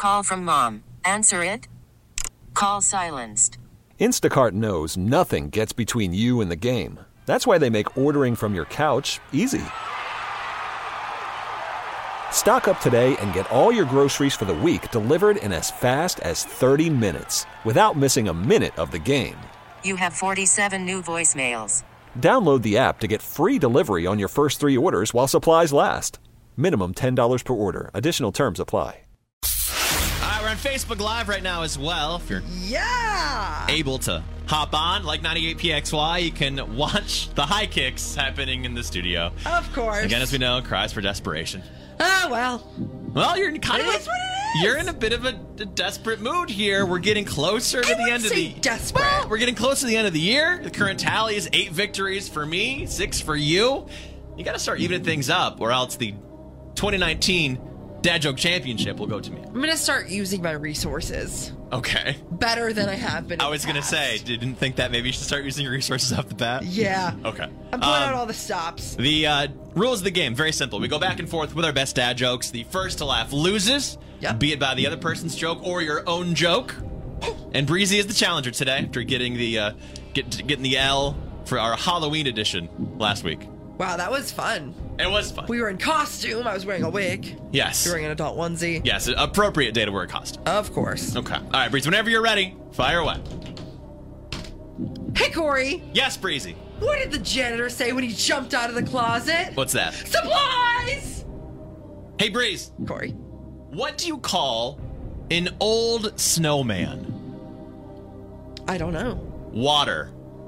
call from mom. Answer it. Call silenced. Instacart knows nothing gets between you and the game. That's why they make ordering from your couch easy. Stock up today and get all your groceries for the week delivered in as fast as 30 minutes without missing a minute of the game. You have 47 new voicemails. Download the app to get free delivery on your first 3 orders while supplies last. Minimum $10 per order. Additional terms apply. All right, we're on Facebook Live right now as well. If you're able to hop on, like 98PXY, you can watch the high kicks happening in the studio. Of course. Again, as we know, cries for desperation. Oh, well. Well, you're kind of... It is what it is. You're in a bit of a desperate mood here. We're getting closer to the end of the... desperate. Well, we're getting close to the end of the year. The current tally is 8 victories for me, 6 for you. You got to start evening things up, or else the 2019 Dad Joke Championship will go to me. I'm going to start using my resources. Okay. Better than I have been in I was going to say, didn't think that maybe you should start using your resources off the bat? Yeah. Okay. I'm pulling out all the stops. The rules of the game, very simple. We go back and forth with our best dad jokes. The first to laugh loses, be it by the other person's joke or your own joke. And Breezy is the challenger today after getting the getting the L for our Halloween edition last week. Wow, that was fun. It was fun. We were in costume. I was wearing a wig. Yes. You were wearing an adult onesie. Yes, appropriate day to wear a costume. Of course. Okay. All right, Breezy, whenever you're ready, fire away. Hey, Corey. Yes, Breezy. What did the janitor say when he jumped out of the closet? What's that? Supplies! Hey, Breeze. Corey. What do you call an old snowman? I don't know. Water.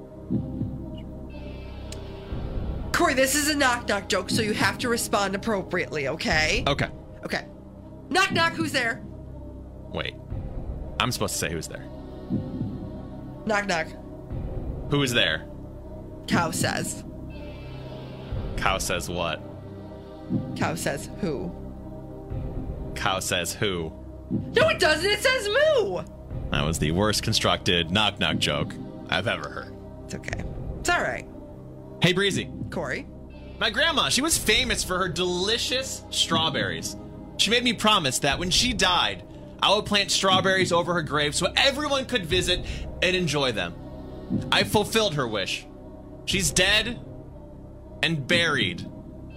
Corey, this is a knock-knock joke, so you have to respond appropriately, okay? Okay. Okay. Knock-knock, who's there? Wait. I'm supposed to say who's there. Knock-knock. Who is there? Cow says. Cow says what? Cow says who? Cow says who? No, it doesn't. It says moo. That was the worst constructed knock-knock joke I've ever heard. It's okay. It's all right. Hey, Breezy. Corey. My grandma, she was famous for her delicious strawberries. She made me promise that when she died, I would plant strawberries over her grave so everyone could visit and enjoy them. I fulfilled her wish. She's dead and buried.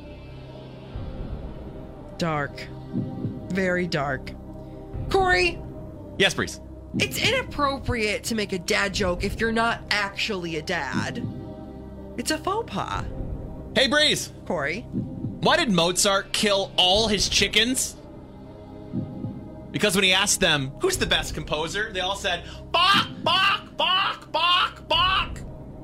Dark. Very dark. Corey. Yes, Breeze. It's inappropriate to make a dad joke if you're not actually a dad. It's a faux pas. Hey, Breeze. Corey. Why did Mozart kill all his chickens? Because when he asked them, who's the best composer? They all said, Bach, Bach, Bach, Bach, Bach.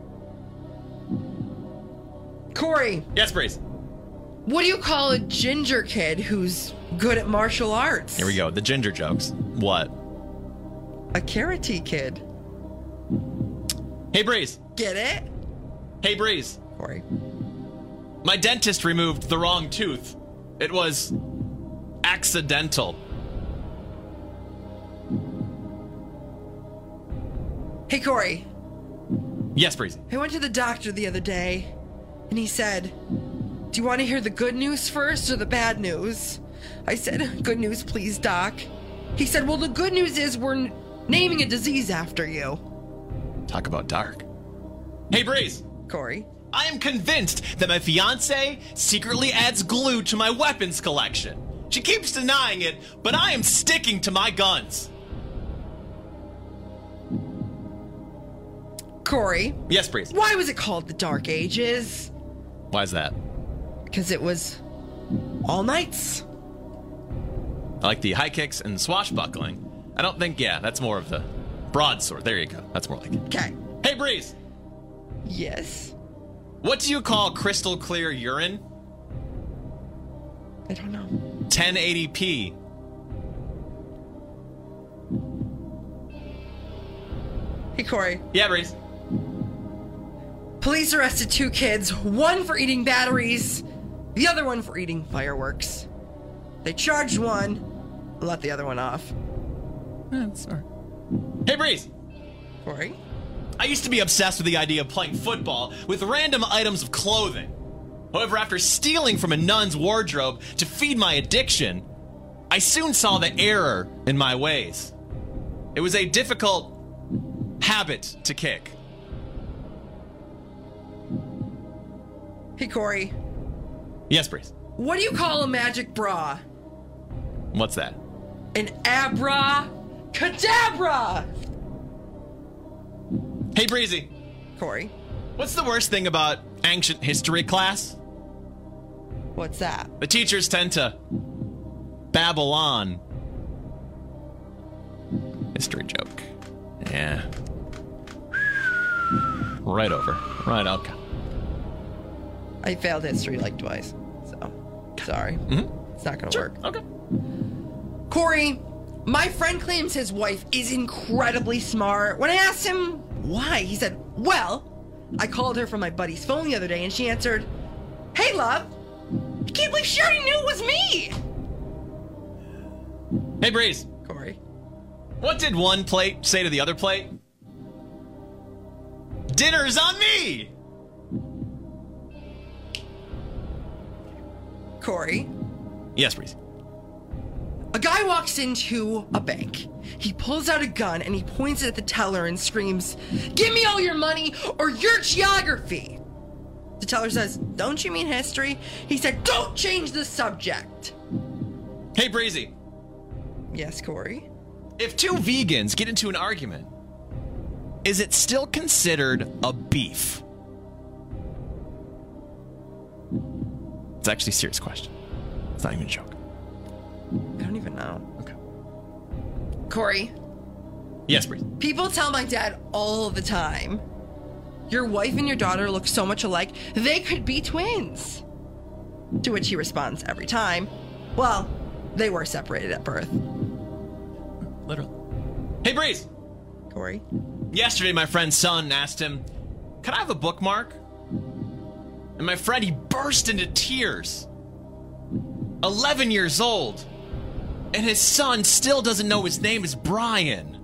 Corey. Yes, Breeze. What do you call a ginger kid who's good at martial arts? Here we go. The ginger jokes. What? A karate kid. Hey, Breeze. Get it? Hey, Breeze. Corey. My dentist removed the wrong tooth. It was accidental. Hey, Corey. Yes, Breeze. I went to the doctor the other day, and he said, do you want to hear the good news first or the bad news? I said, good news, please, doc. He said, well, the good news is we're naming a disease after you. Talk about dark. Hey, Breeze. Corey. I am convinced that my fiance secretly adds glue to my weapons collection. She keeps denying it, but I am sticking to my guns. Corey. Yes, Breeze. Why was it called the Dark Ages? Why is that? Because it was all nights. I like the high kicks and swashbuckling. I don't think, that's more of the broadsword. There you go. That's more like it. Okay. Hey, Breeze. Yes? What do you call crystal clear urine? I don't know. 1080p. Hey, Corey. Yeah, Breeze. Police arrested 2 kids, one for eating batteries, the other one for eating fireworks. They charged one, and let the other one off. Sorry. Hey, Breeze. Corey? I used to be obsessed with the idea of playing football with random items of clothing. However, after stealing from a nun's wardrobe to feed my addiction, I soon saw the error in my ways. It was a difficult habit to kick. Hey, Corey. Yes, Breeze. What do you call a magic bra? What's that? An abracadabra! Hey, Breezy. Corey. What's the worst thing about ancient history class? What's that? The teachers tend to babble on. History joke. Yeah. Right over. Right out. I failed history like twice, so sorry. It's not gonna work. Okay. Corey, my friend claims his wife is incredibly smart. When I asked him why, he said, well, I called her from my buddy's phone the other day and she answered, hey, love, I can't believe she already knew it was me. Hey, Breeze. Corey. What did one plate say to the other plate? Dinner's on me! Corey. Yes, Breeze. A guy walks into a bank. He pulls out a gun and he points it at the teller and screams, give me all your money or your geography. The teller says, don't you mean history? He said, don't change the subject. Hey, Breezy. Yes, Corey? If two vegans get into an argument, is it still considered a beef? It's actually a serious question. It's not even a joke. I don't even know. Okay. Corey? Yes, Breeze. People tell my dad all the time, your wife and your daughter look so much alike, they could be twins. To which he responds every time, well, they were separated at birth. Literally. Hey, Breeze. Corey? Yesterday, my friend's son asked him, can I have a bookmark? And my friend, he burst into tears. 11 years old. And his son still doesn't know his name is Brian.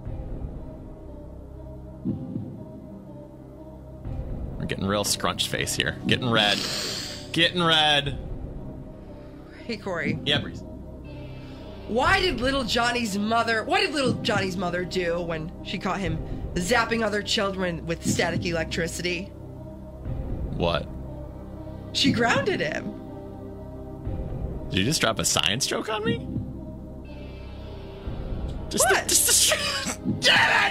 We're getting real scrunched face here. Getting red. Getting red. Hey, Corey. Yeah, Breeze. What did little Johnny's mother do when she caught him zapping other children with static electricity? What? She grounded him. Did you just drop a science joke on me? What? Damn it!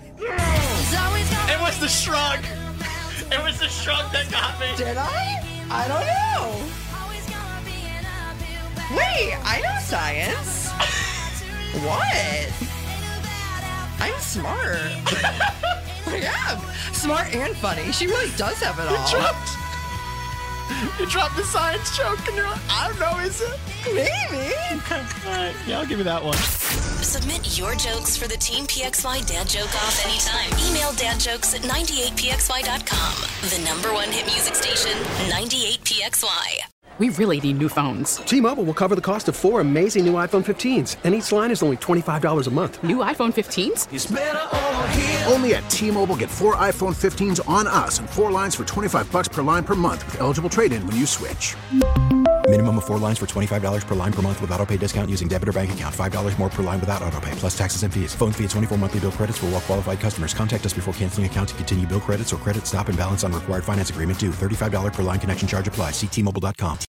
It was the shrug. It was the shrug that got me. Did I? I don't know. Wait, I know science. What? I'm smart. I am. Smart and funny. She really does have it all. You dropped the science joke and you're like, I don't know, is it? Maybe. Okay, all right. Yeah, I'll give you that one. Submit your jokes for the Team PXY Dad Joke Off anytime. Email dadjokes@98pxy.com. The #1 hit music station, 98pxy. We really need new phones. T-Mobile will cover the cost of 4 amazing new iPhone 15s, and each line is only $25 a month. New iPhone 15s? It's better over here. Only at T-Mobile, get 4 iPhone 15s on us and 4 lines for $25 per line per month with eligible trade-in when you switch. Minimum of 4 lines for $25 per line per month with autopay discount using debit or bank account. $5 more per line without autopay, plus taxes and fees. Phone fee at 24 monthly bill credits for well-qualified customers. Contact us before canceling account to continue bill credits or credit stop and balance on required finance agreement due. $35 per line connection charge applies. See T-Mobile.com.